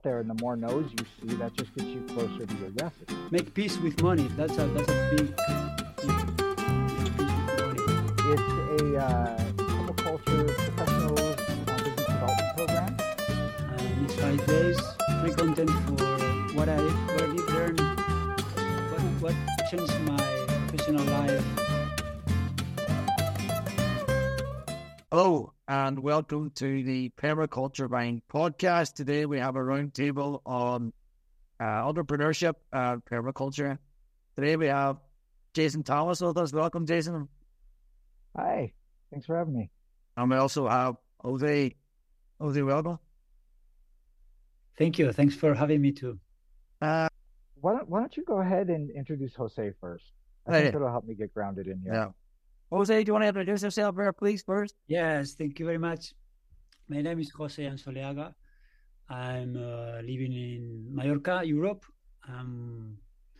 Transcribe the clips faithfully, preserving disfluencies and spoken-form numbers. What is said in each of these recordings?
there, and the more no's you see, that just gets you closer to your yeses. Make peace with money. That's a that's a big thing. Make peace with money. It's a uh, permaculture professionals uh, business development program. And it's five days free content for what I what I did learn, what what changed my professional life. Hello and welcome to the Permaculture Mind podcast. Today we have a roundtable on uh, entrepreneurship and permaculture. Today we have Jason Thomas with us. Welcome, Jason. Hi, thanks for having me. And we also have Jose. Jose, welcome. Thank you. Thanks for having me too. Uh, why don't Why don't you go ahead and introduce Jose first? I think it'll help me get grounded in here. Yeah. Jose, do you want to introduce yourself here, please, first? Yes, thank you very much. My name is Jose Ansoleaga. I'm uh, living in Mallorca, Europe. I'm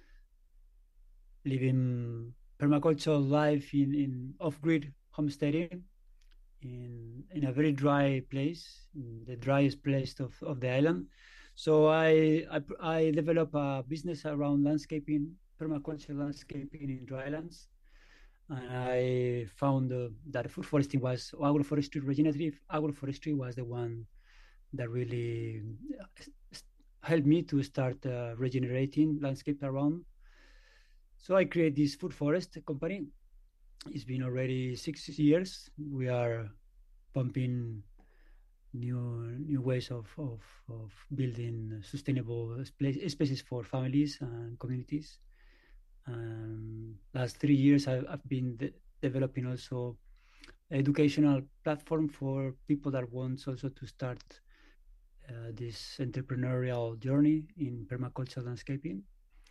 living permaculture life in, in off-grid homesteading in in a very dry place, the driest place of, of the island. So I, I I develop a business around landscaping, permaculture landscaping in drylands. And I found uh, that food foresting was agroforestry, regenerative agroforestry was the one that really helped me to start uh, regenerating landscape around. So I create this food forest company. It's been already six years. We are pumping new new ways of of, of building sustainable spaces for families and communities. Um, last three years, I've, I've been de- developing also educational platform for people that want also to start uh, this entrepreneurial journey in permaculture landscaping.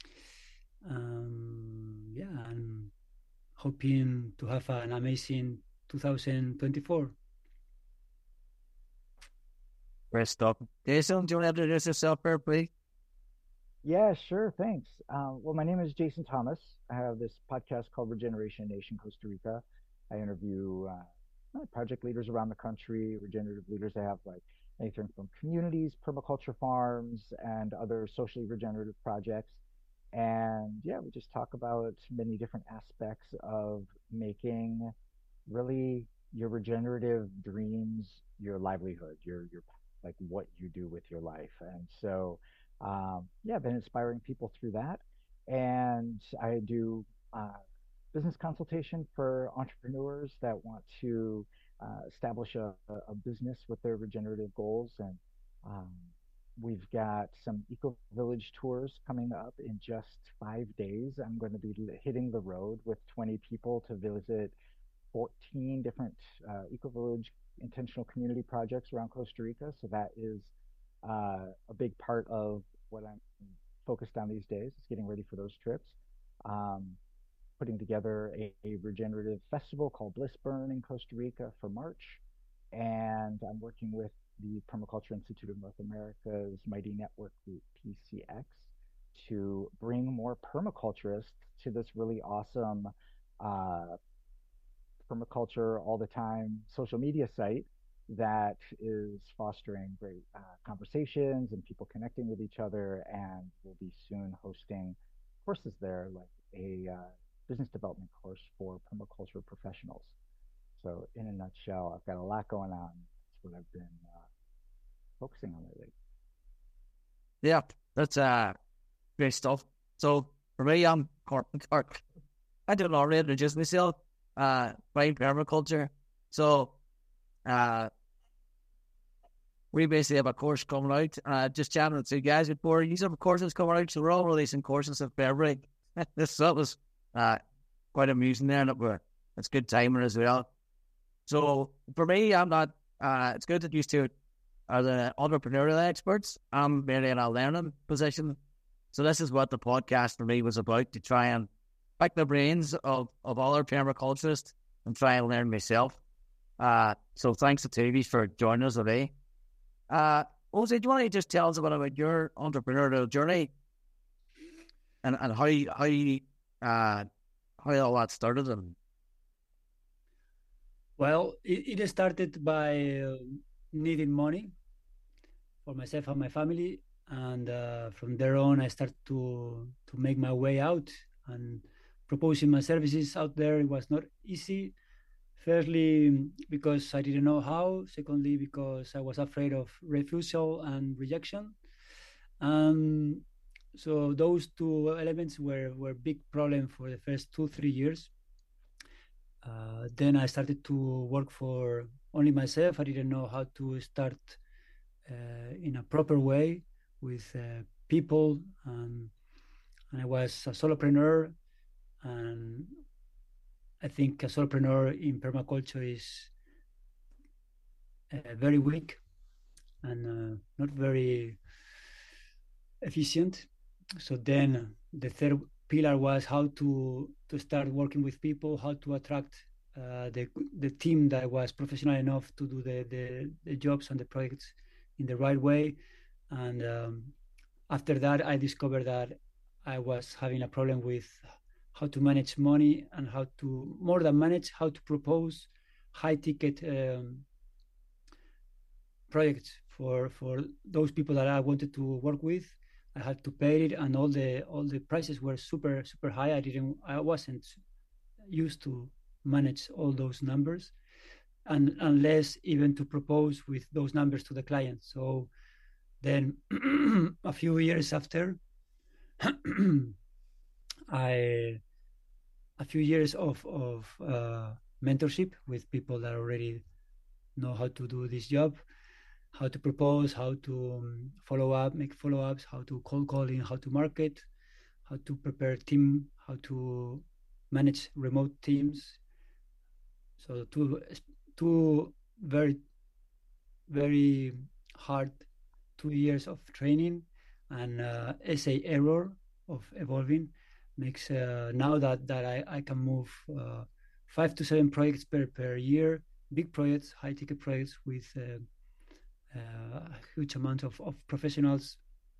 Um, yeah, I'm hoping to have an amazing two thousand twenty-four. Great stuff. Jason, do you want to introduce yourself here, please? Yeah, sure. Thanks. Uh, well, my name is Jason Thomas. I have this podcast called Regeneration Nation Costa Rica. I interview uh, project leaders around the country, regenerative leaders. I have like anything from communities, permaculture farms, and other socially regenerative projects. And yeah, we just talk about many different aspects of making really your regenerative dreams your livelihood, your your like what you do with your life. And so um, yeah, I've been inspiring people through that. And I do uh, business consultation for entrepreneurs that want to uh, establish a, a business with their regenerative goals. And um, we've got some Eco Village tours coming up in just five days. I'm going to be hitting the road with twenty people to visit fourteen different uh, Eco Village intentional community projects around Costa Rica. So that is uh, a big part of what I'm focused on these days. Is getting ready for those trips. Um, putting together a, a regenerative festival called Bliss Burn in Costa Rica for March. And I'm working with the Permaculture Institute of North America's Mighty Network Group, P C X, to bring more permaculturists to this really awesome uh, permaculture all the time social media site that is fostering great uh, conversations and people connecting with each other. And we'll be soon hosting courses there, like a uh, business development course for permaculture professionals. So in a nutshell, I've got a lot going on. That's what I've been uh, focusing on lately. Yeah, that's uh, great stuff. So for me, I'm Cork. Cork. I don't already introduce myself. Uh, by permaculture. So, uh, we basically have a course coming out. Uh, just chatting with you guys before. You have courses coming out, so we're all releasing courses in February. this that was uh quite amusing there, and it were it's good timing as well. So for me, I'm not. Uh, it's good that you two are the entrepreneurial experts. I'm merely in a learning position. So this is what the podcast for me was about, to try and pick the brains of, of other permaculturists and try and learn myself. Uh, so thanks to T for joining us today. Uh, Jose, do you want to just tell us a bit about your entrepreneurial journey and, and how you, how you, uh, how all that started? And well, it, it started by uh, needing money for myself and my family. and uh, from there on, I started to to make my way out and proposing my services out there. It was not easy. Firstly, because I didn't know how. Secondly, because I was afraid of refusal and rejection. Um, so those two elements were were big problem for the first two three years. Uh, then I started to work for only myself. I didn't know how to start uh, in a proper way with uh, people, and, and I was a solopreneur. And I think a solopreneur in permaculture is uh, very weak and uh, not very efficient. So then the third pillar was how to to start working with people, how to attract uh, the the team that was professional enough to do the the, the jobs and the projects in the right way. And um, after that, I discovered that I was having a problem with how to manage money and how to more than manage, how to propose high ticket um, projects for for those people that I wanted to work with. I had to pay it, and all the all the prices were super super high. I didn't, I wasn't used to manage all those numbers, and unless even to propose with those numbers to the client. So then, a few years after, I a few years of of uh, mentorship with people that already know how to do this job, how to propose, how to um, follow up, make follow-ups, how to cold calling, how to market, how to prepare team, how to manage remote teams. So two two very very hard two years of training and uh, essay error of evolving makes uh, now that that I, I can move uh, five to seven projects per per year, big projects, high ticket projects with uh, uh, a huge amount of, of professionals,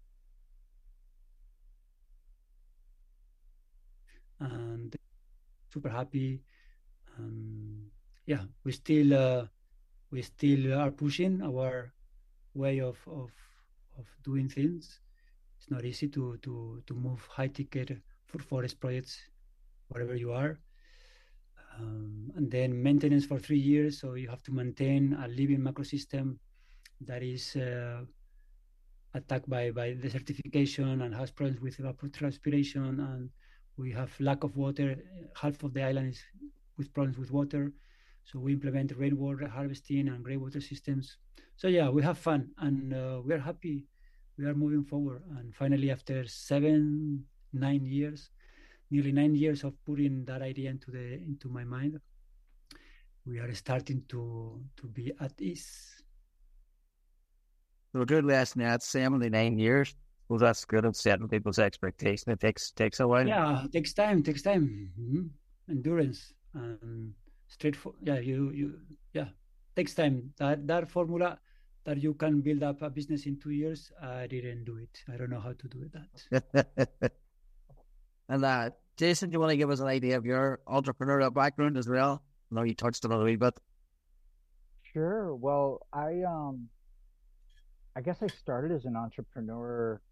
and super happy. Um, yeah, we still uh, we still are pushing our way of of of doing things. It's not easy to to to move high ticket for forest projects wherever you are. Um, and then maintenance for three years, so you have to maintain a living macro system that is uh, attacked by by desertification and has problems with evapotranspiration, and we have lack of water. Half of the island is with problems with water, so we implement rainwater harvesting and greywater systems. So yeah, we have fun, and uh, we are happy. We are moving forward, and finally, after seven, nine years, nearly nine years of putting that idea into the into my mind, we are starting to to be at ease. So a good lesson at seventy-nine years. Well, that's good at setting people's expectations. It takes takes a while. Yeah, takes time, takes time. Mm-hmm. Endurance and straightforward. Yeah, you you yeah, takes time. That that formula that you can build up a business in two years, I didn't do it. I don't know how to do that. And uh, Jason, do you want to give us an idea of your entrepreneurial background as well? I know you touched on it a wee bit. Sure. Well, I um I guess I started as an entrepreneur,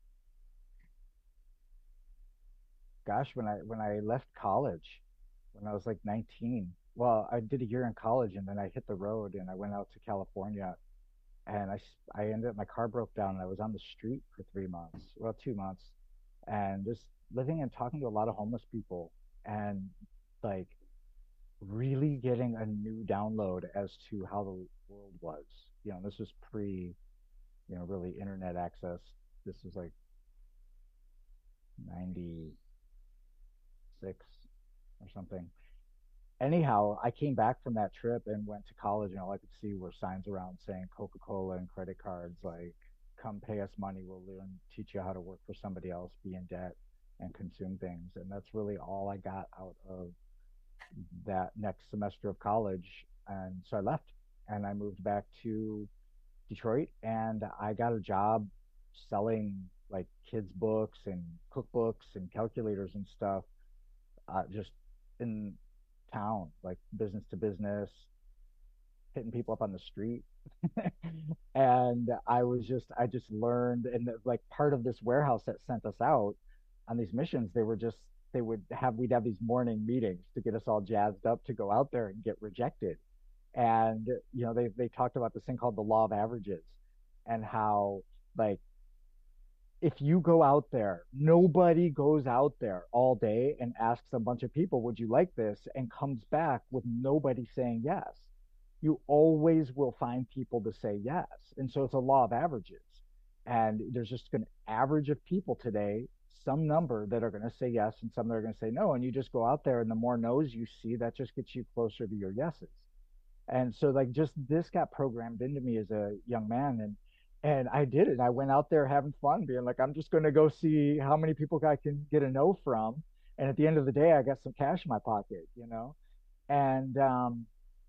gosh, when I when I left college, when I was like nineteen. Well, I did a year in college and then I hit the road and I went out to California, and I I ended up, my car broke down and I was on the street for three months, well, two months, and just living and talking to a lot of homeless people, and like really getting a new download as to how the world was. You know, this was pre, you know, really internet access. This was like ninety-six or something. Anyhow, I came back from that trip and went to college, and all I could see were signs around saying Coca-Cola and credit cards, like, come pay us money, we'll learn, teach you how to work for somebody else, be in debt, and consume things. And that's really all I got out of that next semester of college. And so I left and I moved back to Detroit, and I got a job selling like kids' books and cookbooks and calculators and stuff, uh, just in town, like business to business, hitting people up on the street. And I was just, I just learned, and like part of this warehouse that sent us out on these missions, they were just, they would have, we'd have these morning meetings to get us all jazzed up to go out there and get rejected. And, you know, they, they talked about this thing called the law of averages and how, like, if you go out there, nobody goes out there all day and asks a bunch of people, would you like this? And comes back with nobody saying yes. You always will find people to say yes. And so it's a law of averages. And there's just an average of people today, some number that are going to say yes and some that are going to say no. And you just go out there, and the more no's you see, that just gets you closer to your yeses. And so like just this got programmed into me as a young man, and and I did it. I went out there having fun, being like, I'm just going to go see how many people I can get a no from. And at the end of the day, I got some cash in my pocket, you know? And um,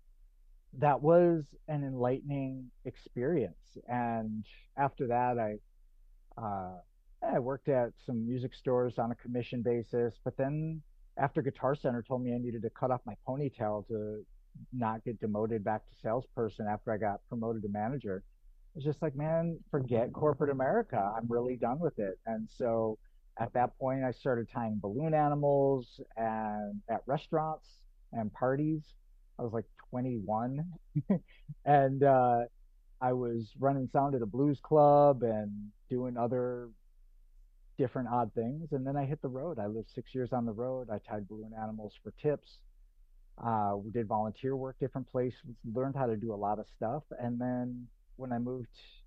that was an enlightening experience. And after that, I uh, I worked at some music stores on a commission basis. But then after Guitar Center told me I needed to cut off my ponytail to not get demoted back to salesperson after I got promoted to manager, it's just like, man, forget corporate America. I'm really done with it. And so at that point, I started tying balloon animals and at restaurants and parties. I was like twenty-one, and uh, I was running sound at a blues club and doing other different odd things. And then I hit the road. I lived six years on the road. I tied balloon animals for tips. Uh, we did volunteer work different places, learned how to do a lot of stuff. And then when I moved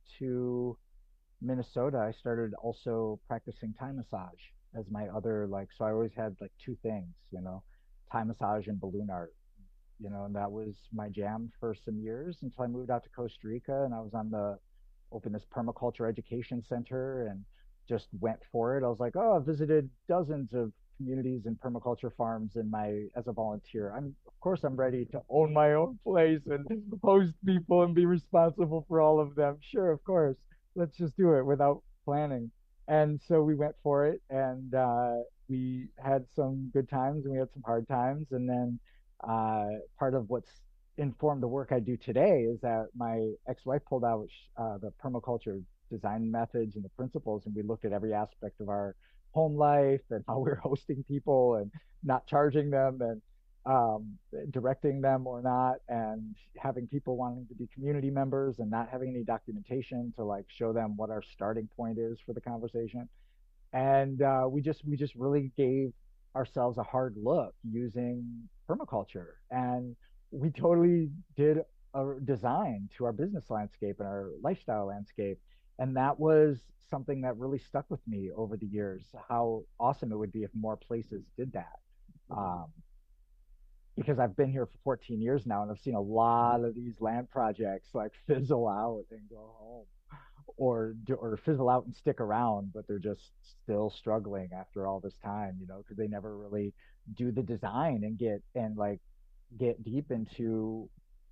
to Minnesota, I started also practicing Thai massage as my other, like, so I always had like two things, you know, Thai massage and balloon art, you know, and that was my jam for some years until I moved out to Costa Rica, and I was on the open this permaculture education center and just went for it. I was like, oh, I visited dozens of communities and permaculture farms in my as a volunteer. I'm of course I'm ready to own my own place and host people and be responsible for all of them. Sure, of course. Let's just do it without planning. And so we went for it, and uh, we had some good times and we had some hard times. And then uh, part of what's informed the work I do today is that my ex-wife pulled out uh, the permaculture design methods and the principles, and we looked at every aspect of our home life and how we we're hosting people and not charging them and um, directing them or not, and having people wanting to be community members and not having any documentation to like show them what our starting point is for the conversation. And uh, we just we just really gave ourselves a hard look using permaculture, and we totally did a design to our business landscape and our lifestyle landscape. And that was something that really stuck with me over the years, how awesome it would be if more places did that. Um, because I've been here for fourteen years now, and I've seen a lot of these land projects like fizzle out and go home, or or fizzle out and stick around, but they're just still struggling after all this time, you know, because they never really do the design and get and like get deep into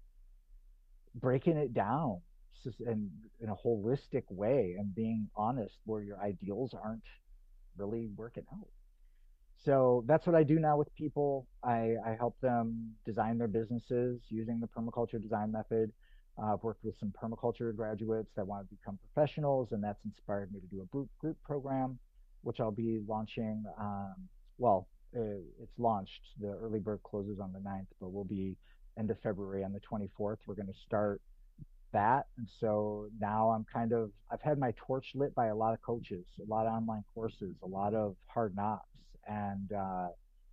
breaking it down in, in a holistic way and being honest where your ideals aren't really working out. So that's what I do now with people. I, I help them design their businesses using the permaculture design method. Uh, I've worked with some permaculture graduates that want to become professionals, and that's inspired me to do a group, group program, which I'll be launching. Um, well, uh, it's launched. The early bird closes on the ninth, but we'll be end of February on the twenty-fourth. We're going to start that. And so now I'm kind of, I've had my torch lit by a lot of coaches, a lot of online courses, a lot of hard knocks. And uh,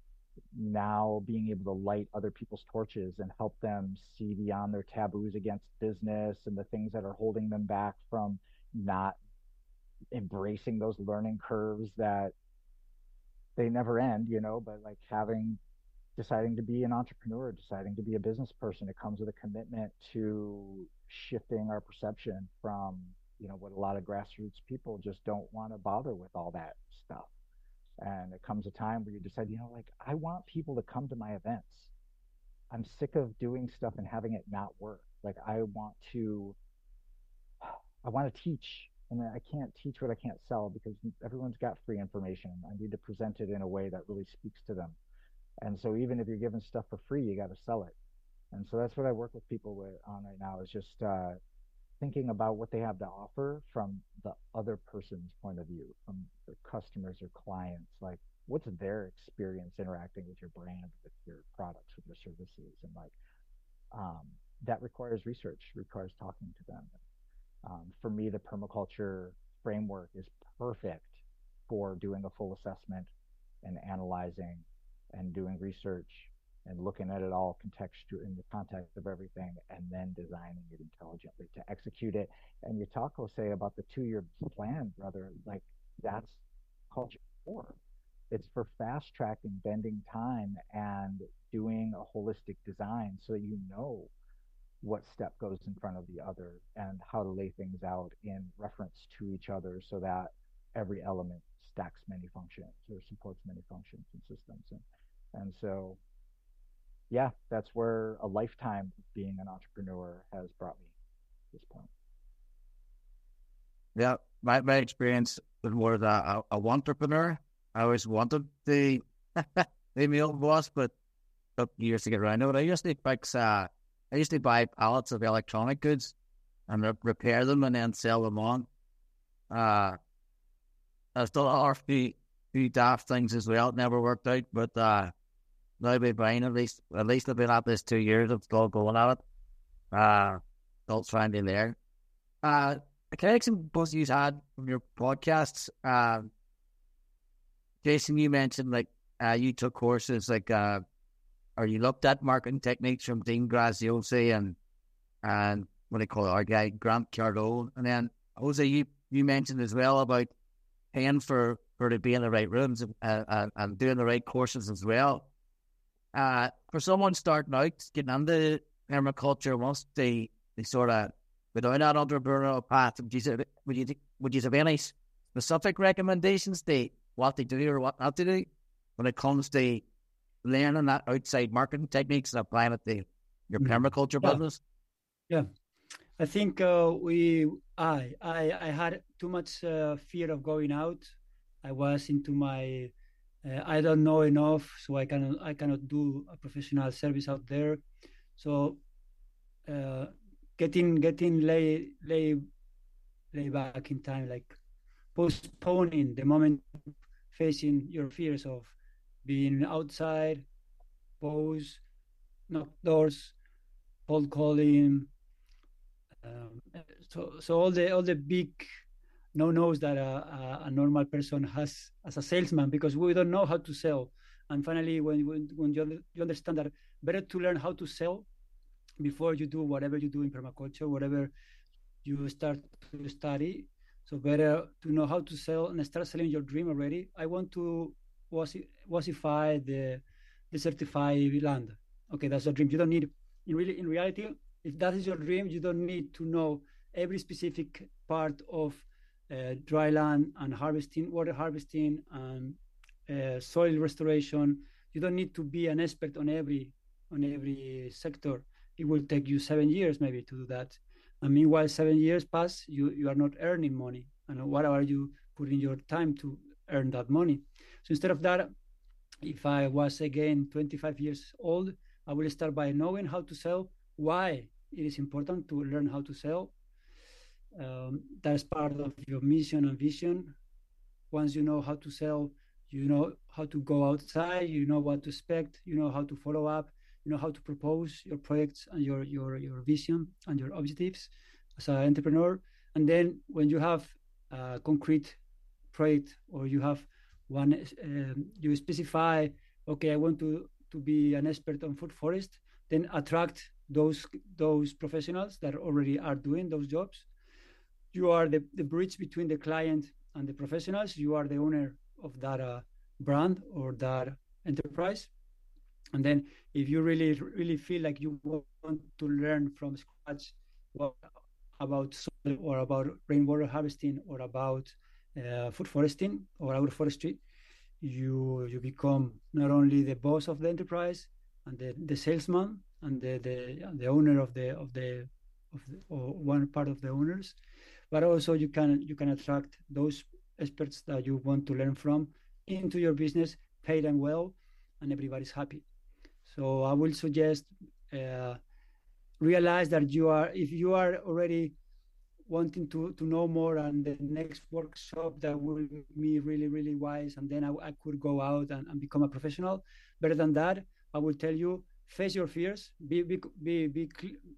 now being able to light other people's torches and help them see beyond their taboos against business and the things that are holding them back from not embracing those learning curves that they never end, you know, but like having deciding to be an entrepreneur, deciding to be a business person, it comes with a commitment to shifting our perception from, you know, what a lot of grassroots people just don't want to bother with all that stuff. And it comes a time where you decide, you know, like, I want people to come to my events. I'm sick of doing stuff and having it not work. Like, I want to, I want to teach, and I can't teach what I can't sell because everyone's got free information. I need to present it in a way that really speaks to them. And so even if you're giving stuff for free, you got to sell it. And so that's what I work with people with on right now is just uh, thinking about what they have to offer from the other person's point of view, from their customers or clients. Like, what's their experience interacting with your brand, with your products, with your services, and like um, that requires research, requires talking to them. Um, for me, the permaculture framework is perfect for doing a full assessment and analyzing and doing research and looking at it all contextual in the context of everything and then designing it intelligently to execute it. And you talk, Jose, about the two-year plan, brother, like that's culture for. It's for fast tracking, bending time and doing a holistic design so that you know what step goes in front of the other and how to lay things out in reference to each other so that every element stacks many functions or supports many functions and systems. And, and so, yeah, that's where a lifetime of being an entrepreneur has brought me to this point. Yeah, my, my experience was a, a, a entrepreneur. I always wanted to be my own boss, but took years to get around to it. I used to fix, uh, I used to buy pallets of electronic goods and re- repair them and then sell them on. Uh, I've done a few, few daft things as well. It never worked out, but uh, now I've been buying at least, at least I've been at this two years. I'm still going at it. Uh, still finding there. Uh, a connection both of you had from your podcasts. Uh, Jason, you mentioned like uh, you took courses like, uh, or you looked at marketing techniques from Dean Graziosi and and what do they call it, our guy Grant Cardone. And then Jose, you, you mentioned as well about paying for, for to be in the right rooms and, uh, and doing the right courses as well. Uh, for someone starting out, getting into permaculture, once they, they sort of go down that entrepreneurial path, would you, would you, would you have any specific recommendations to what they do or what not to do when it comes to learning that outside marketing techniques and applying it to your permaculture yeah. business? Yeah, I think uh, we, I, I, I had too much uh, fear of going out. I was into my, uh, I don't know enough, so I cannot, I cannot do a professional service out there. So, uh, getting, getting lay, lay, lay back in time, like postponing the moment, facing your fears of being outside, pose, knock doors, cold calling. Um, so, so all the all the big no-nos that a, a, a normal person has as a salesman, because we don't know how to sell. And finally, when when, when you, you understand that better to learn how to sell before you do whatever you do in permaculture, whatever you start to study. So better to know how to sell and start selling your dream already. I want to wasify the the certified land. Okay, that's a dream. You don't need, in really in reality, if that is your dream, you don't need to know every specific part of uh, dry land and harvesting, water harvesting, and uh, soil restoration. You don't need to be an expert on every on every sector. It will take you seven years maybe to do that. And meanwhile, seven years pass, you, you are not earning money. And what are you putting your time to earn that money? So instead of that, if I was again twenty-five years old, I will start by knowing how to sell, why it is important to learn how to sell. Um, that's part of your mission and vision. Once you know how to sell, you know how to go outside, you know what to expect, you know how to follow up, you know how to propose your projects and your your your vision and your objectives as an entrepreneur. And then when you have a concrete project, or you have one, um, you specify, okay, I want to to be an expert on food forest, then attract those those professionals that already are doing those jobs. You are the, the bridge between the client and the professionals. You are the owner of that uh, brand or that enterprise. And then if you really, really feel like you want to learn from scratch what, about soil or about rainwater harvesting or about uh, food foresting or agroforestry, you you become not only the boss of the enterprise and the, the salesman and the, the the owner of the of the of the, or one part of the owners, but also you can you can attract those experts that you want to learn from into your business, pay them well, and everybody's happy. So I will suggest uh, realize that you are, if you are already wanting to to know more, and the next workshop that will make me really really wise, and then I, I could go out and, and become a professional. Better than that, I will tell you, face your fears. Be be be be,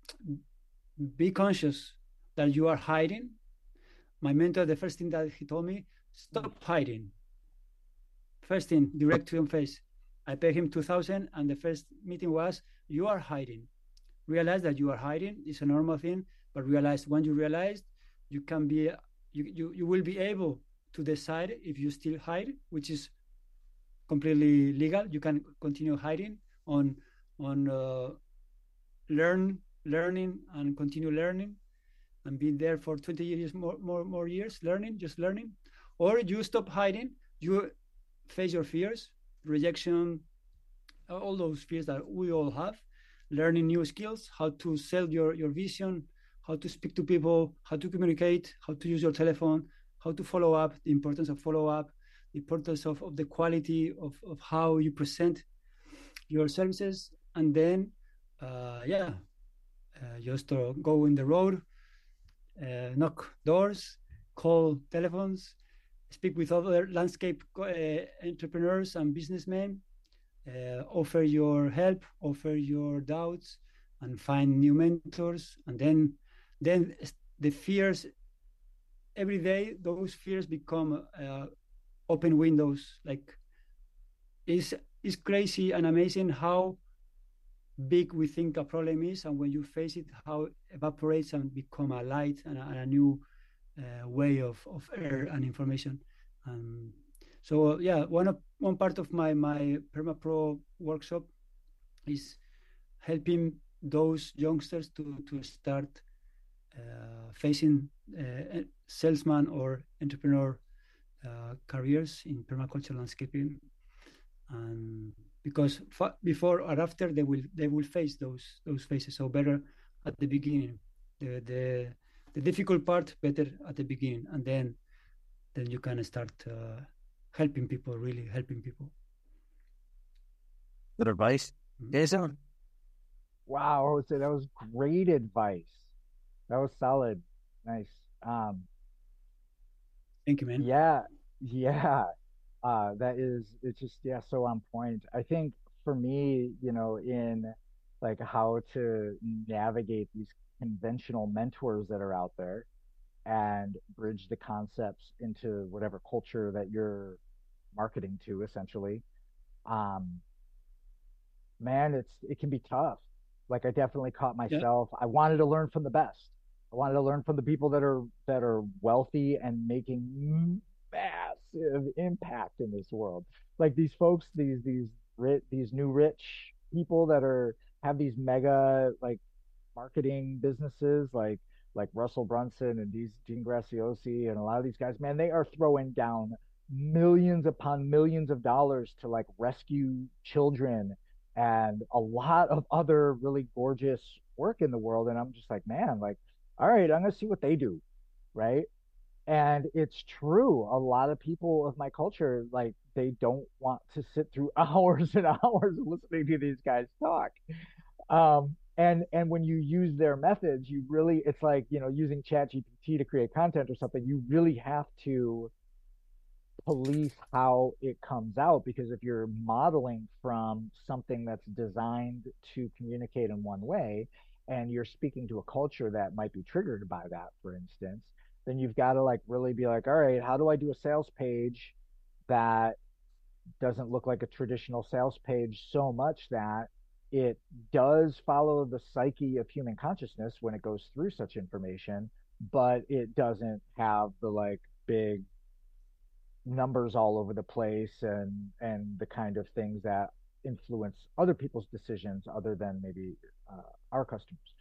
be conscious that you are hiding. My mentor, the first thing that he told me, stop hiding. First thing, direct to your face. I paid him two thousand, and the first meeting was, you are hiding. Realize that you are hiding. It's a normal thing, but realize, when you realize, you can be, you, you, you will be able to decide if you still hide, which is completely legal. You can continue hiding on on uh, learn learning and continue learning, and be there for twenty years more more more years learning, just learning. Or you stop hiding, you face your fears, rejection, all those fears that we all have, learning new skills, how to sell your, your vision, how to speak to people, how to communicate, how to use your telephone, how to follow up, the importance of follow up, the importance of, of the quality of, of how you present your services. And then, uh, yeah, uh, just uh, go in the road, uh, knock doors, call telephones, speak with other landscape uh, entrepreneurs and businessmen, uh, offer your help, offer your doubts, and find new mentors. And then, then the fears, every day, those fears become uh, open windows. Like, it's, it's crazy and amazing how big we think a problem is, and when you face it, how it evaporates and become a light and a, and a new uh, way of, of air and information. Um, so uh, yeah, one of one part of my my PermaPro workshop is helping those youngsters to to start uh, facing uh, salesman or entrepreneur uh, careers in permaculture landscaping, and because fa- before or after they will they will face those those phases. So better at the beginning, the the the difficult part better at the beginning, and then then you can start uh, helping people, really helping people. Good advice. Jason? Wow, Jose, that was great advice. That was solid. Nice. Um, Thank you, man. yeah, yeah. Uh, that is, it's just, yeah, so on point. I think for me, you know, in like how to navigate these conventional mentors that are out there and bridge the concepts into whatever culture that you're marketing to, essentially. Um, man, it's it can be tough. Like I definitely caught Yeah. myself. I wanted to learn from the best. I wanted to learn from the people that are that are wealthy and making massive impact in this world. Like these folks, these these rich, these new rich people that are have these mega like marketing businesses, like like Russell Brunson and these Dean Graciosi and a lot of these guys. Man, they are throwing down millions upon millions of dollars to like rescue children and a lot of other really gorgeous work in the world. And I'm just like, man, like, all right, I'm gonna see what they do, right? And it's true. A lot of people of my culture, like, they don't want to sit through hours and hours listening to these guys talk. Um, and and when you use their methods, you really, it's like, you know, using Chat G P T to create content or something. You really have to police how it comes out, because if you're modeling from something that's designed to communicate in one way and you're speaking to a culture that might be triggered by that, for instance, then you've got to like really be like, all right, how do I do a sales page that doesn't look like a traditional sales page so much that it does follow the psyche of human consciousness when it goes through such information, but it doesn't have the like big numbers all over the place and and the kind of things that influence other people's decisions other than maybe uh, our customers.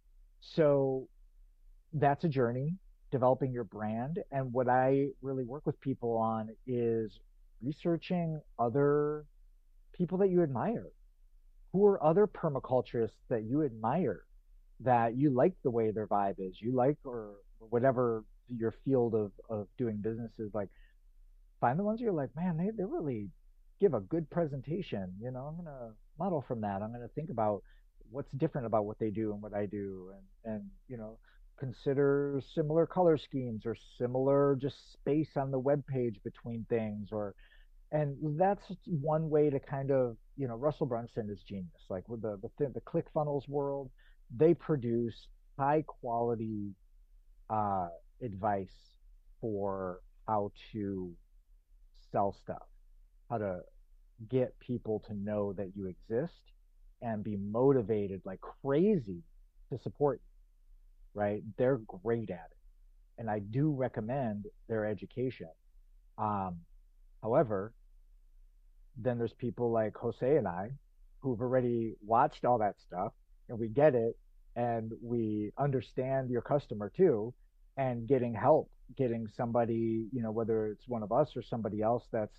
So that's a journey, developing your brand. And what I really work with people on is researching other people that you admire. Who are other permaculturists that you admire, that you like the way their vibe is, you like, or whatever your field of, of doing business is like. Find the ones you're like, man, they, they really give a good presentation. You know, I'm gonna model from that. I'm gonna think about what's different about what they do and what I do, and and you know, consider similar color schemes or similar just space on the web page between things, or and that's one way to kind of, you know, Russell Brunson is genius. Like with the the, the ClickFunnels world, they produce high quality uh, advice for how to sell stuff, how to get people to know that you exist and be motivated like crazy to support you, right? They're great at it. And I do recommend their education. Um, However, then there's people like Jose and I who've already watched all that stuff and we get it and we understand your customer too, and getting help, getting somebody, you know, whether it's one of us or somebody else that's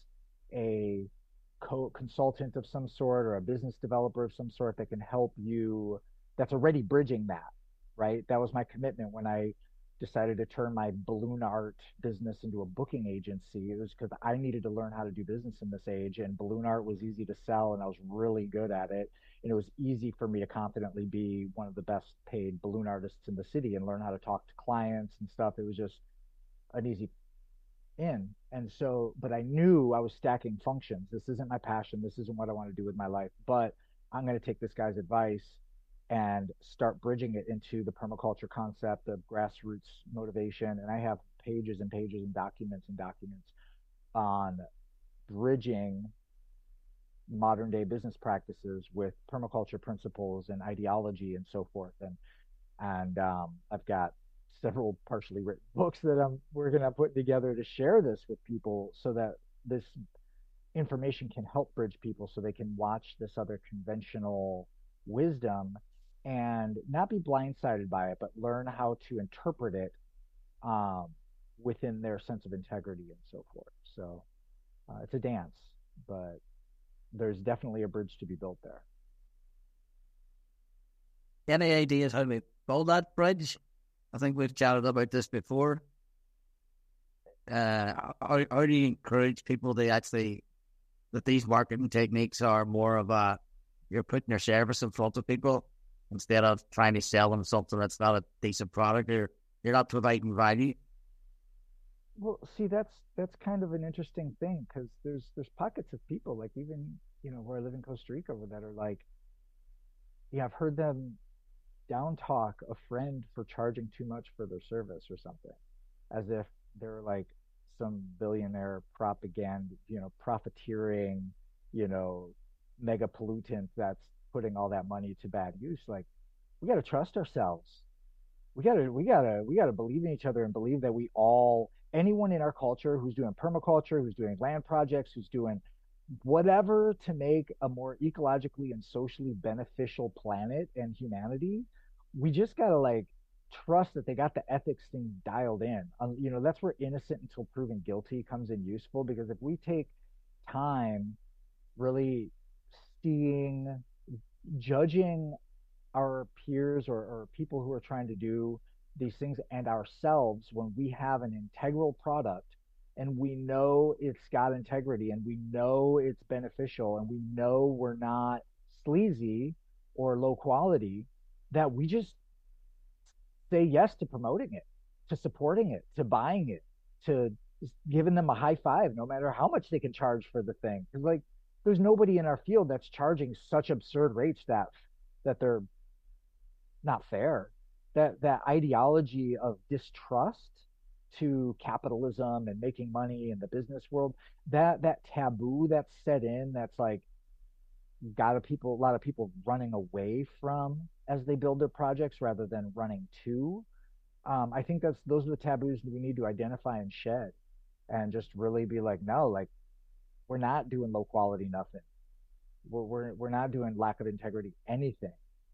a co consultant of some sort or a business developer of some sort that can help you, that's already bridging that, right? That was my commitment when I decided to turn my balloon art business into a booking agency. It was because I needed to learn how to do business in this age, and balloon art was easy to sell, and I was really good at it. And it was easy for me to confidently be one of the best paid balloon artists in the city and learn how to talk to clients and stuff. It was just an easy in. And so, but I knew I was stacking functions. This isn't my passion. This isn't what I want to do with my life. But I'm going to take this guy's advice and start bridging it into the permaculture concept of grassroots motivation. And I have pages and pages and documents and documents on bridging modern day business practices with permaculture principles and ideology and so forth. And and um, I've got several partially written books that I'm we're gonna put together to share this with people so that this information can help bridge people so they can watch this other conventional wisdom and not be blindsided by it, but learn how to interpret it um, within their sense of integrity and so forth. So uh, it's a dance, but there's definitely a bridge to be built there. Any ideas how to build that bridge? I think we've chatted about this before. Uh, how, how do you encourage people to actually, that these marketing techniques are more of a, you're putting your service in front of people instead of trying to sell them something that's not a decent product, or you're not providing value? Well, see, that's that's kind of an interesting thing because there's there's pockets of people like even you know where I live in Costa Rica that are like, yeah, I've heard them down talk a friend for charging too much for their service or something, as if they're like some billionaire propaganda, you know, profiteering, you know, mega pollutant that's putting all that money to bad use. Like, we got to trust ourselves. We got to, we got to, we got to believe in each other and believe that we all, anyone in our culture who's doing permaculture, who's doing land projects, who's doing whatever to make a more ecologically and socially beneficial planet and humanity, we just got to like trust that they got the ethics thing dialed in. Um, you know, that's where innocent until proven guilty comes in useful, because if we take time really seeing, judging our peers or, or people who are trying to do these things and ourselves when we have an integral product and we know it's got integrity and we know it's beneficial and we know we're not sleazy or low quality, that we just say yes to promoting it, to supporting it, to buying it, to giving them a high five, no matter how much they can charge for the thing. Because like, there's nobody in our field that's charging such absurd rates that that they're not fair. That that ideology of distrust to capitalism and making money in the business world, that that taboo that's set in, that's like got a people a lot of people running away from as they build their projects rather than running to. Um, I think that's those are the taboos we need to identify and shed, and just really be like, no, like we're not doing low quality nothing. We're we're we're not doing lack of integrity anything.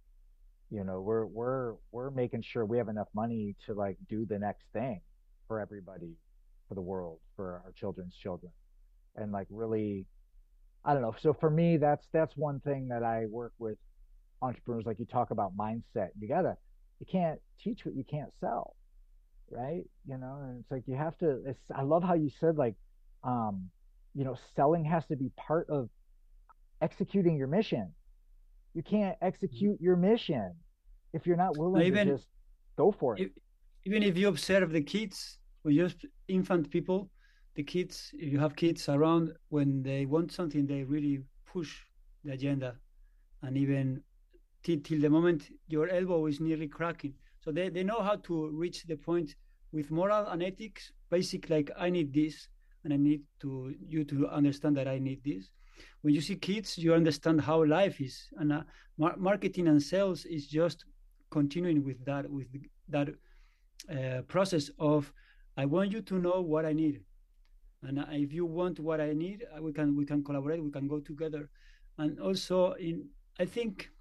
You know, we're we're we're making sure we have enough money to like do the next thing for everybody, for the world, for our children's children, and like really, I don't know. So for me, that's that's one thing that I work with entrepreneurs. Like, you talk about mindset, you gotta, you can't teach what you can't sell, right? You know, and it's like you have to. It's, I love how you said like, um, you know, selling has to be part of executing your mission. You can't execute your mission if you're not willing even to just go for it. if, even if you observe the kids, or just infant people, the kids, if you have kids around, when they want something, they really push the agenda, and even till, till the moment your elbow is nearly cracking. So they, they know how to reach the point with moral and ethics, basic, like I need this, and I need to you to understand that I need this. When you see kids, you understand how life is, and uh, mar- marketing and sales is just continuing with that with that uh, process of I want you to know what I need, and uh, if you want what I need, uh, we can we can collaborate, we can go together, and also in I think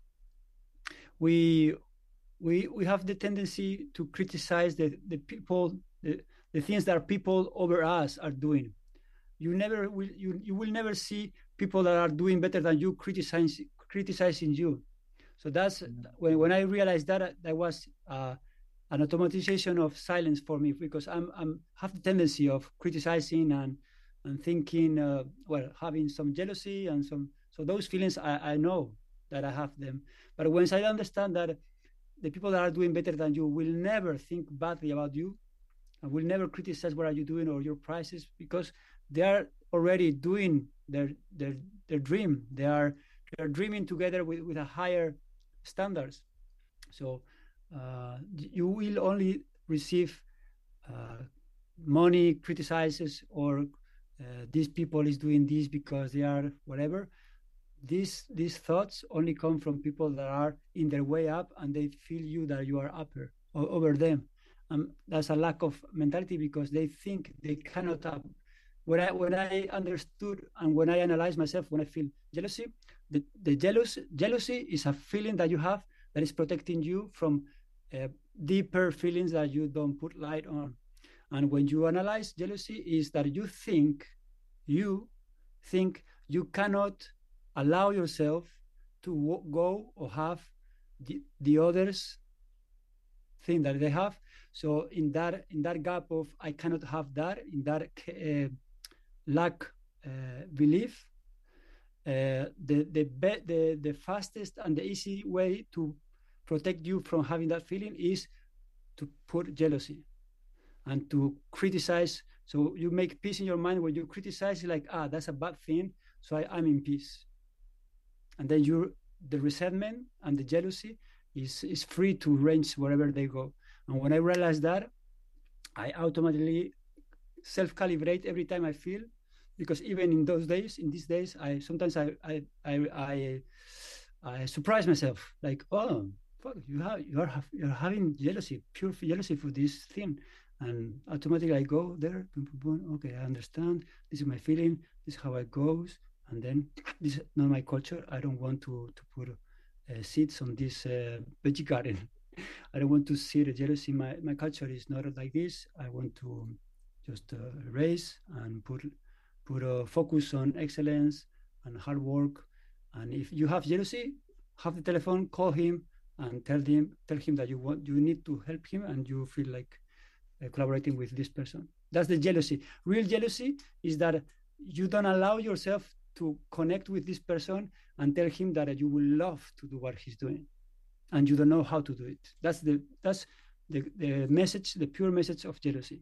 we we we have the tendency to criticize the the people the, the things that people over us are doing. You never will you, you will never see people that are doing better than you criticizing criticizing you. So that's when, when I realized that that was uh, an automatization of silence for me, because I'm I'm have the tendency of criticizing and and thinking uh, well, having some jealousy and some, so those feelings I, I know that I have them. But once I understand that the people that are doing better than you will never think badly about you and will never criticize what are you doing or your prices, because they are already doing their their their dream. They are they're dreaming together with, with a higher standards. So uh, you will only receive uh, money criticizes, or uh, these people is doing this because they are whatever. These these thoughts only come from people that are in their way up, and they feel you that you are upper or over them. Um, that's a lack of mentality, because they think they cannot up. When I when I understood and when I analyze myself, when I feel jealousy, the, the jealous jealousy is a feeling that you have that is protecting you from uh, deeper feelings that you don't put light on. And when you analyze jealousy, is that you think you think you cannot allow yourself to go or have the, the others thing that they have. So in that in that gap of I cannot have that, in that uh, lack uh, belief, uh, the the, be- the the fastest and the easy way to protect you from having that feeling is to put jealousy and to criticize. So you make peace in your mind when you criticize, like, ah, that's a bad thing, so I, I'm in peace. And then you the resentment and the jealousy is is free to range wherever they go. And when I realize that, I automatically self-calibrate every time I feel, because even in those days, in these days, I sometimes I I I I, I surprise myself, like, oh, fuck, you have you are you're having jealousy, pure jealousy for this thing, and automatically I go there, boom, boom, boom, okay, I understand. This is my feeling. This is how it goes, and then this is not my culture. I don't want to to put uh, seeds on this uh, veggie garden. I don't want to see the jealousy. My my culture is not like this. I want to just uh, raise and put put a focus on excellence and hard work. And if you have jealousy, have the telephone, call him, and tell him tell him that you want you need to help him, and you feel like uh, collaborating with this person. That's the jealousy. Real jealousy is that you don't allow yourself to connect with this person and tell him that you will love to do what he's doing, and you don't know how to do it. That's the that's the, the message, the pure message of jealousy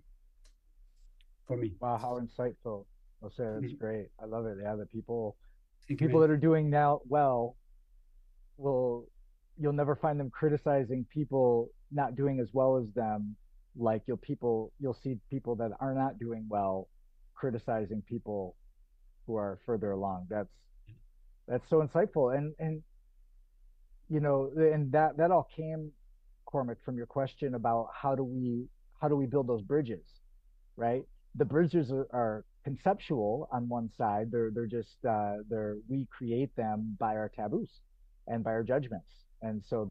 for me. Wow, how insightful. Jose, that's Mhm. great. I love it. Yeah, the people Thank you, people man. that are doing now well will you'll never find them criticizing people not doing as well as them. Like you'll people you'll see people that are not doing well criticizing people who are further along. That's that's so insightful. And and you know, and that that all came, Cormac, from your question about how do we how do we build those bridges, right? The bridges are, are conceptual on one side. They're they're just uh, they're we create them by our taboos and by our judgments, and so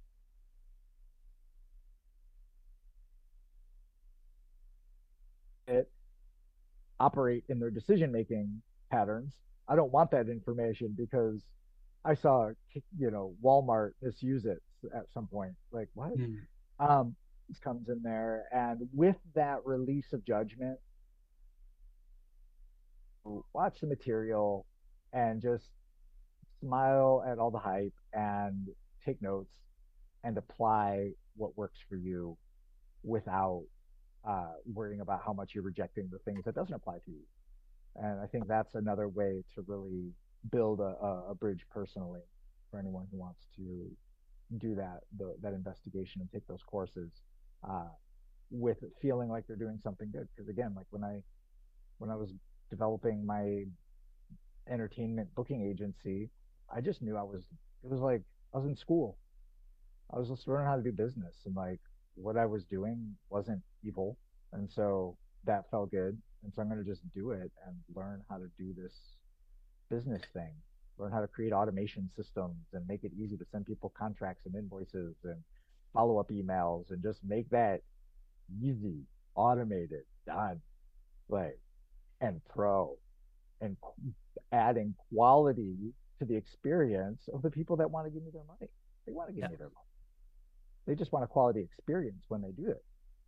it operate in their decision making patterns. I don't want that information because I saw you know Walmart misuse it at some point. Like what? Mm. Um, this comes in there, and with that release of judgment, watch the material and just smile at all the hype and take notes and apply what works for you without uh, worrying about how much you're rejecting the things that doesn't apply to you. And I think that's another way to really build a, a, a bridge personally for anyone who wants to do that the, that investigation and take those courses uh, with feeling like they're doing something good. Because again, like when I when I was developing my entertainment booking agency, I just knew I was it was like I was in school. I was just learning how to do business, and like what I was doing wasn't evil. And so that felt good. And so I'm going to just do it and learn how to do this business thing, learn how to create automation systems and make it easy to send people contracts and invoices and follow up emails and just make that easy, automated, done, like, and pro, and adding quality to the experience of the people that want to give me their money. They want to give yeah. me their money. They just want a quality experience when they do it.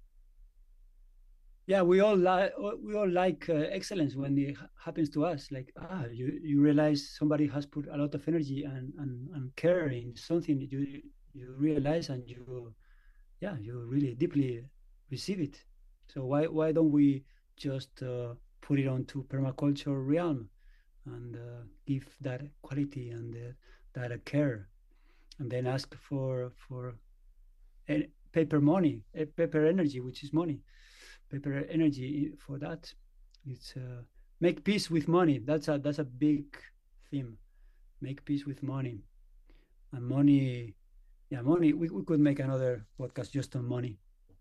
Yeah, we all like we all like uh, excellence when it happens to us. Like ah, you, you realize somebody has put a lot of energy and, and, and care in something. You you realize and you, yeah, you really deeply receive it. So why why don't we just uh, put it onto permaculture realm and uh, give that quality and uh, that uh, care, and then ask for for paper money, paper energy, which is money. Paper energy for that. It's uh, make peace with money. That's a that's a big theme. Make peace with money, and money. Yeah, money. We we could make another podcast just on money.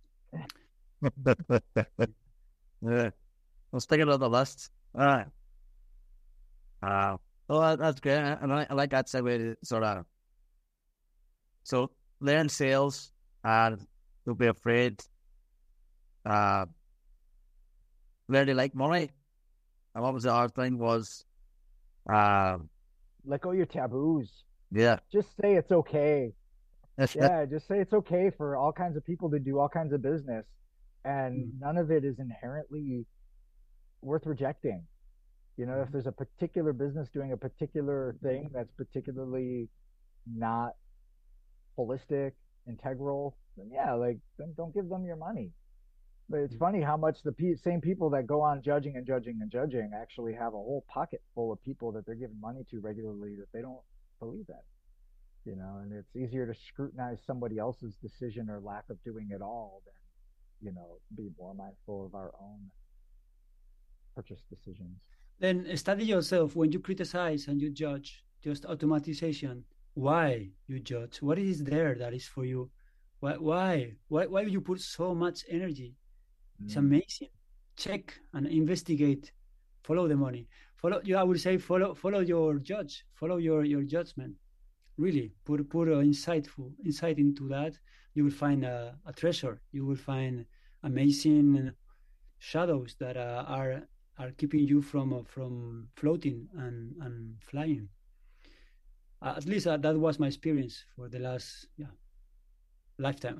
Yeah, let's take it on the list. All right. Uh, well, that's great, and I, I like that segue to sort of. So learn sales and don't be afraid. Uh, really like money. And what was the other thing was, uh, let go of your taboos. Yeah. Just say it's okay. Yeah, just say it's okay for all kinds of people to do all kinds of business, and mm. none of it is inherently worth rejecting. You know, mm. if there's a particular business doing a particular thing that's particularly not holistic, integral, then yeah, like then don't give them your money. But it's funny how much the pe- same people that go on judging and judging and judging actually have a whole pocket full of people that they're giving money to regularly that they don't believe that. You know, and it's easier to scrutinize somebody else's decision or lack of doing it all than, you know, be more mindful of our own purchase decisions. Then study yourself when you criticize and you judge, just automatization. Why you judge? What is there that is for you? Why, why, why, why do you put so much energy? It's mm. amazing. Check and investigate. Follow the money. Follow. Yeah, I would say follow. Follow your judge. Follow your your judgment. Really, put put uh, insightful insight into that. You will find a, a treasure. You will find amazing shadows that uh, are are keeping you from uh, from floating and and flying. Uh, at least uh, that was my experience for the last yeah lifetime.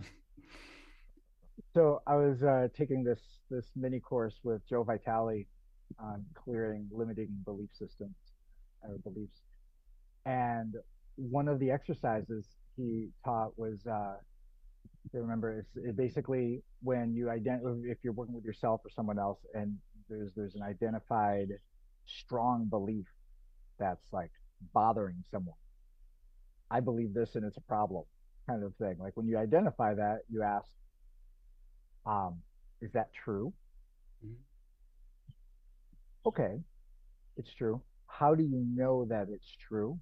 So I was uh, taking this this mini course with Joe Vitale on clearing limiting belief systems or beliefs, and one of the exercises he taught was uh, I remember it's it basically when you identify if you're working with yourself or someone else, and there's there's an identified strong belief that's like bothering someone. I believe this and it's a problem, kind of thing. Like when you identify that, you ask, um, is that true? Mm-hmm. Okay, it's true. How do you know that it's true?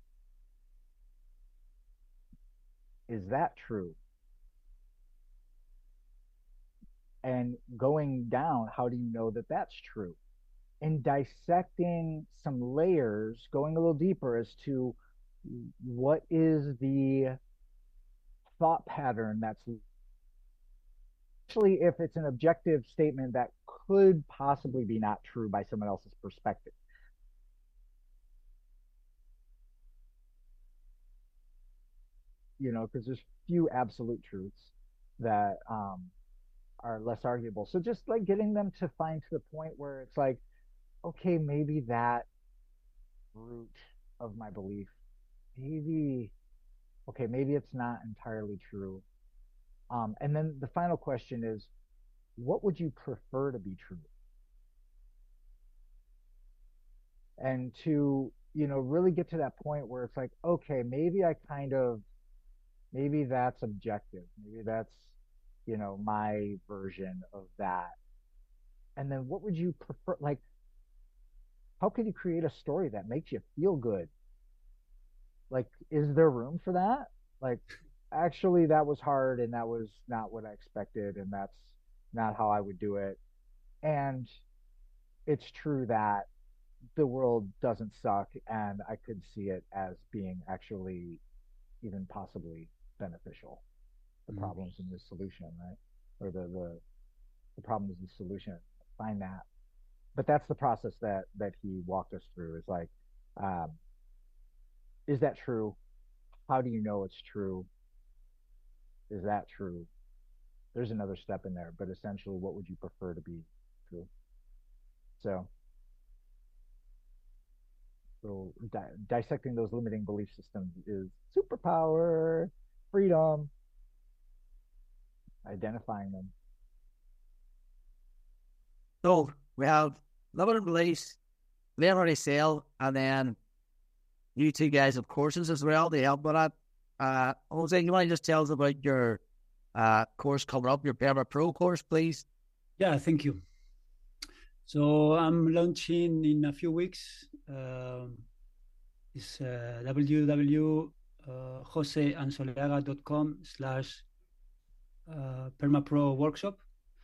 Is that true? And going down, how do you know that that's true? And dissecting some layers, going a little deeper as to what is the thought pattern that's, especially if it's an objective statement that could possibly be not true by someone else's perspective. You know, because there's few absolute truths that um, are less arguable. So just like getting them to find to the point where it's like, okay, maybe that root of my belief maybe, okay, maybe it's not entirely true. Um, and then the final question is, what would you prefer to be true? And to, you know, really get to that point where it's like, okay, maybe I kind of, maybe that's objective. Maybe that's, you know, my version of that. And then what would you prefer? Like, how could you create a story that makes you feel good? Like, is there room for that? Like, actually, that was hard and that was not what I expected, and that's not how I would do it. And it's true that the world doesn't suck, and I could see it as being actually even possibly beneficial. The Mm. problems and the solution, right? Or the the, the problem is the solution. Find that. But that's the process that that he walked us through. Is like, um, is that true? How do you know it's true? Is that true? There's another step in there, but essentially, what would you prefer to be true? So, so di- dissecting those limiting belief systems is superpower, freedom, identifying them. So we have limited release, learn how to sell, and then you two guys have courses as well to help with that. Uh, Jose, you want to just tell us about your uh, course coming up, your Perma Pro course, please? Yeah, thank you. So I'm launching in a few weeks. Um, it's uh, www.joseansoleaga.com slash uh, permapro workshop.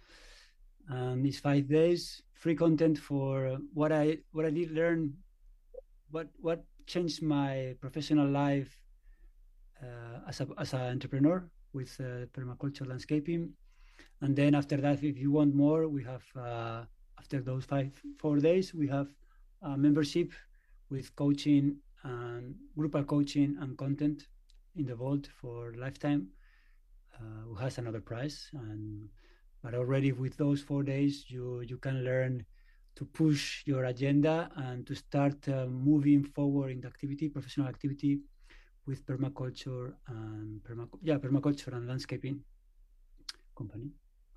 And it's five days, free content for what I what I did learn, what what changed my professional life uh, as a as an entrepreneur with uh, permaculture landscaping. And then after that, if you want more, we have uh, after those five four days, we have a membership with coaching and groupal coaching and content in the vault for lifetime. Uh, who has another price, and but already with those four days, you you can learn to push your agenda and to start uh, moving forward in the activity, professional activity with permaculture and permac- yeah, permaculture and landscaping company.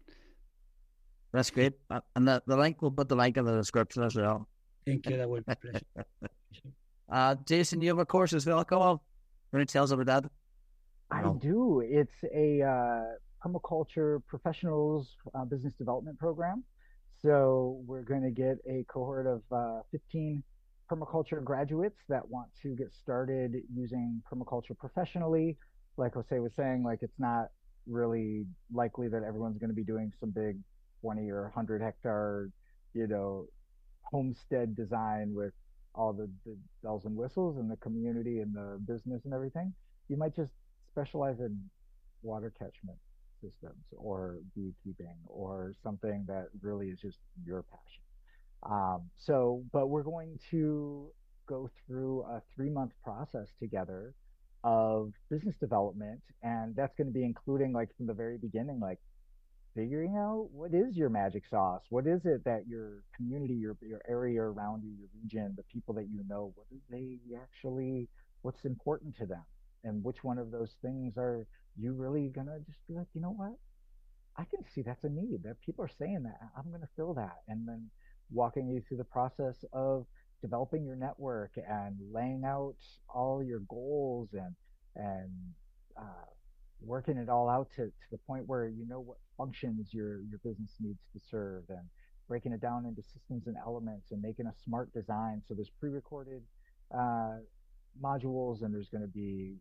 That's great. Uh, and the, the link, we'll put the link in the description as well. Thank you. That will be a pleasure. Uh, Jason, you have a course as well. Come on. Can tell us about that? I No. do. It's a uh, permaculture professionals uh, business development program. So we're going to get a cohort of uh, fifteen permaculture graduates that want to get started using permaculture professionally. Like Jose was saying, like it's not really likely that everyone's going to be doing some big twenty or one hundred hectare, you know, homestead design with all the, the bells and whistles and the community and the business and everything. You might just specialize in water catchment systems or beekeeping or something that really is just your passion. Um, so, but we're going to go through a three month process together of business development. And that's going to be including, like, from the very beginning, like figuring out what is your magic sauce. What is it that your community, your your area around you, your region, the people that you know, what do they actually, what's important to them? And which one of those things are you really gonna just be like, you know what? I can see that's a need. That people are saying that. I'm gonna fill that. And then walking you through the process of developing your network and laying out all your goals and and uh, working it all out to, to the point where you know what functions your your business needs to serve, and breaking it down into systems and elements and making a smart design. So there's pre-recorded uh, modules, and there's going to be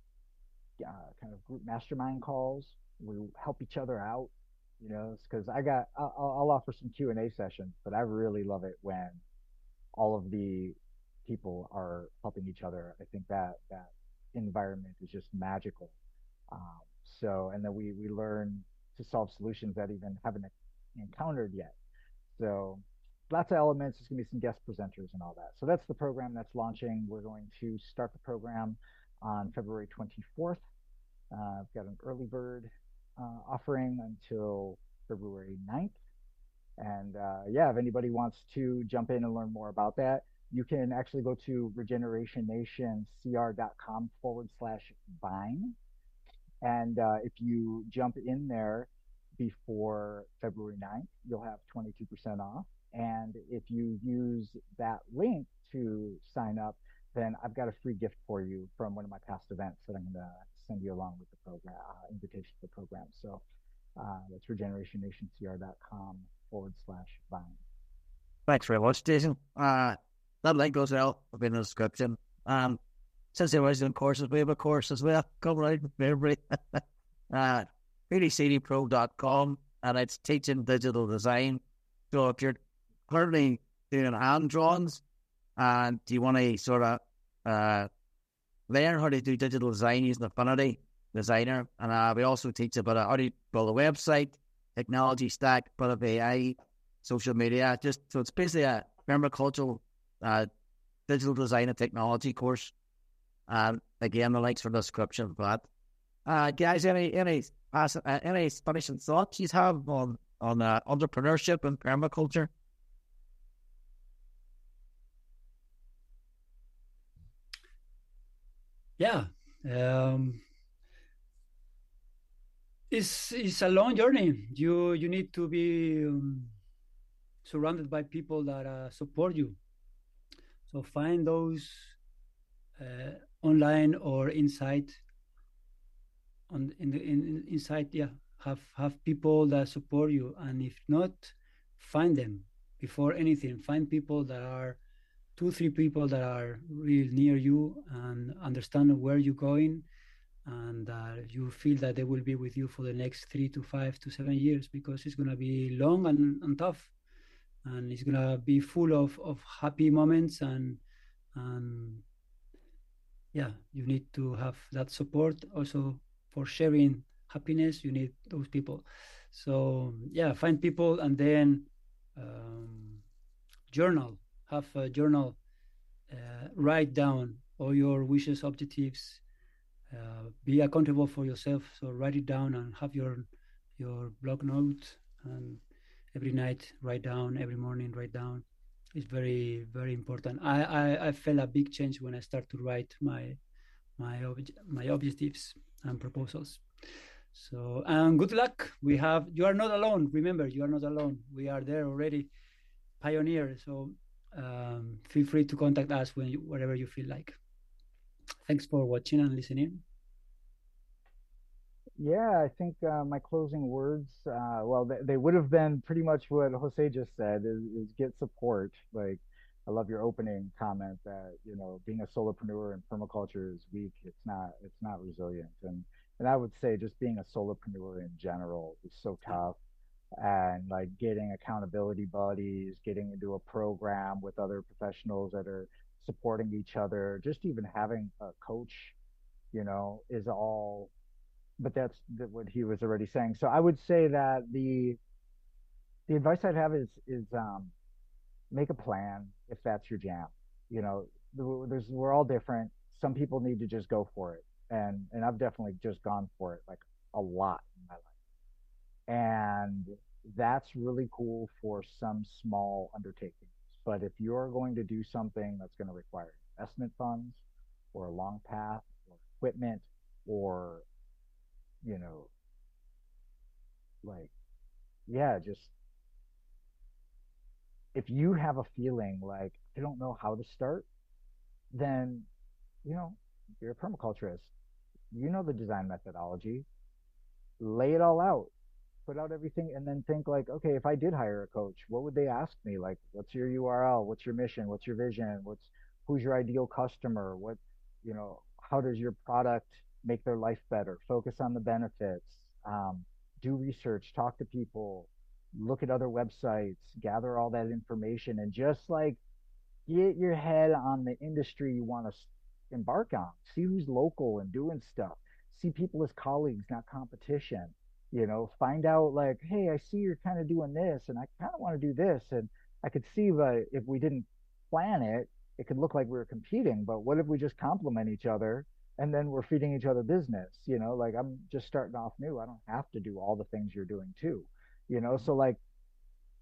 uh, kind of group mastermind calls. We help each other out, you know, because I got I'll, I'll offer some Q and A sessions, but I really love it when all of the people are helping each other. I think that that environment is just magical. Um, so, and then we we learn to solve solutions that even haven't encountered yet. So, lots of elements. There's gonna be some guest presenters and all that. So that's the program that's launching. We're going to start the program on February twenty-fourth. Uh, I've got an early bird uh, offering until February ninth. And uh, yeah, if anybody wants to jump in and learn more about that, you can actually go to regenerationnation.cr.com forward slash vine. And uh, if you jump in there before February ninth, you'll have twenty-two percent off. And if you use that link to sign up, then I've got a free gift for you from one of my past events that I'm going to send you along with the program, uh, invitation to the program. So uh, that's regenerationnation.cr.com forward slash vine. Thanks very much, Jason. Uh, that link goes out in the description. Um, since they was doing courses, we have a course as well. Come right with everybody. uh, three D C D pro dot com, and it's teaching digital design. So if you're currently doing hand drawings and you want to sort of uh, learn how to do digital design using Affinity Designer, and uh, we also teach about how to build a website, technology stack, bit of A I, social media. Just so it's basically a permacultural uh, digital design and technology course. And again, the links for the description for that. Uh, guys, any any uh, any finishing thoughts you have on on uh, entrepreneurship and permaculture? Yeah, um, it's it's a long journey. You you need to be um, surrounded by people that uh, support you. So find those uh, online or inside on in the in, in inside. Yeah, have have people that support you, and if not, find them before anything. Find people that are two three people that are really near you and understand where you're going, and uh, you feel that they will be with you for the next three to five to seven years, because it's going to be long and, and tough, and it's going to be full of, of happy moments, and and yeah, you need to have that support also for sharing happiness. You need those people. So yeah, find people, and then um, journal. Have a journal. Uh, write down all your wishes, objectives. Uh, be accountable for yourself. So write it down and have your your blog note, and every night write down, every morning write down. It's very very important. I I, I felt a big change when I start to write my my ob- my objectives and proposals. So, and good luck. We have you are not alone. Remember, you are not alone. We are there already, pioneer. So um, feel free to contact us when you, wherever you feel like. Thanks for watching and listening. Yeah, I think uh, my closing words, uh, well, they, they would have been pretty much what Jose just said, is, is get support. Like, I love your opening comment that, you know, being a solopreneur in permaculture is weak. It's not, it's not resilient. And, and I would say just being a solopreneur in general is so tough. And like getting accountability buddies, getting into a program with other professionals that are supporting each other, just even having a coach, you know, is all, but that's the, what he was already saying. So I would say that the the advice I'd have is is um, make a plan if that's your jam. You know, there's we're all different. Some people need to just go for it, and and I've definitely just gone for it like a lot in my life, and that's really cool for some small undertakings. But if you're going to do something that's going to require investment funds or a long path or equipment or you know, like, yeah, just if you have a feeling like I don't know how to start, then, you know, you're a permaculturist. You know the design methodology. Lay it all out, put out everything, and then think like, okay, if I did hire a coach, what would they ask me? Like, what's your U R L? What's your mission? What's your vision? What's who's your ideal customer? What, you know, how does your product make their life better? Focus on the benefits. Um, do research, talk to people, look at other websites, gather all that information, and just like get your head on the industry you want to embark on. See who's local and doing stuff. See people as colleagues, not competition. You know, find out like, hey, I see you're kind of doing this, and I kind of want to do this, and I could see that if we didn't plan it, it could look like we were competing. But what if we just complement each other, and then we're feeding each other business? You know, like I'm just starting off new. I don't have to do all the things you're doing too. You know, so like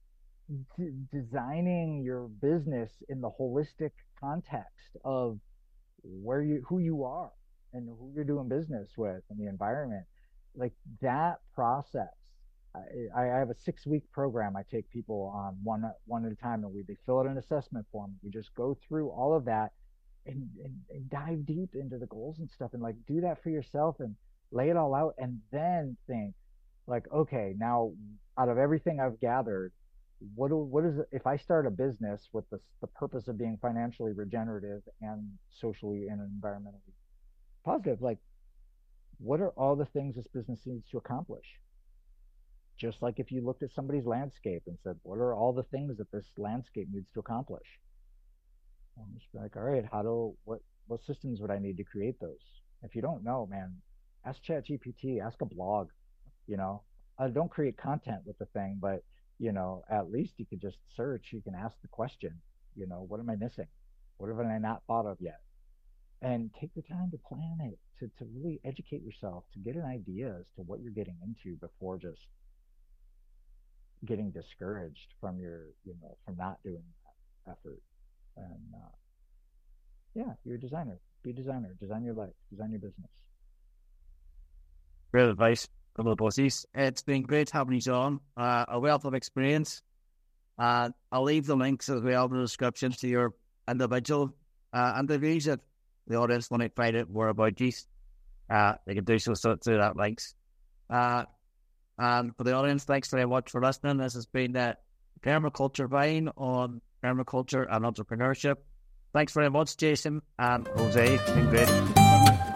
d- designing your business in the holistic context of where you who you are and who you're doing business with and the environment, like that process. I, I have a six week program. I take people on one one at a time, and we they fill out an assessment form. We just go through all of that and, and, and dive deep into the goals and stuff, and like do that for yourself and lay it all out, and then think like, okay, now out of everything I've gathered, what do, what is it, if I start a business with the the purpose of being financially regenerative and socially and environmentally positive, like what are all the things this business needs to accomplish? Just like if you looked at somebody's landscape and said, what are all the things that this landscape needs to accomplish? And just be like, all right, how do what what systems would I need to create those? If you don't know, man, ask ChatGPT, ask a blog, you know. Uh, don't create content with the thing, but you know, at least you could just search, you can ask the question, you know, what am I missing? What have I not thought of yet? And take the time to plan it, to, to really educate yourself, to get an idea as to what you're getting into before just getting discouraged from your, you know, from not doing that effort. And uh, yeah, you're a designer. Be a designer. Design your life. Design your business. Great advice from the bosses. It's been great having you on. Uh, a wealth of experience. Uh, I'll leave the links as well in the description to your individual uh, interviews if the audience want to find out more about you. Uh, they can do so, so through that links. Uh, and for the audience, thanks very much for listening. This has been the Permaculture Vine on permaculture and entrepreneurship. Thanks very much, Jason and Jose. It's been great.